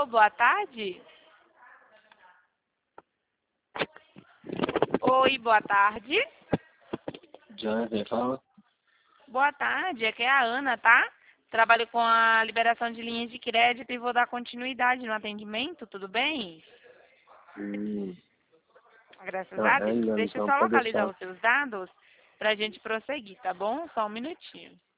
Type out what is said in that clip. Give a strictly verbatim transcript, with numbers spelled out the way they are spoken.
Alô, boa tarde? Oi, boa tarde. Já, quem fala? Boa tarde, aqui é a Ana, tá? Trabalho com a liberação de linhas de crédito e vou dar continuidade no atendimento, tudo bem? Hum, Graças tá a bem, Deus. Ana, Deixa eu então só pode localizar deixar. os seus dados pra gente prosseguir, tá bom? Só um minutinho.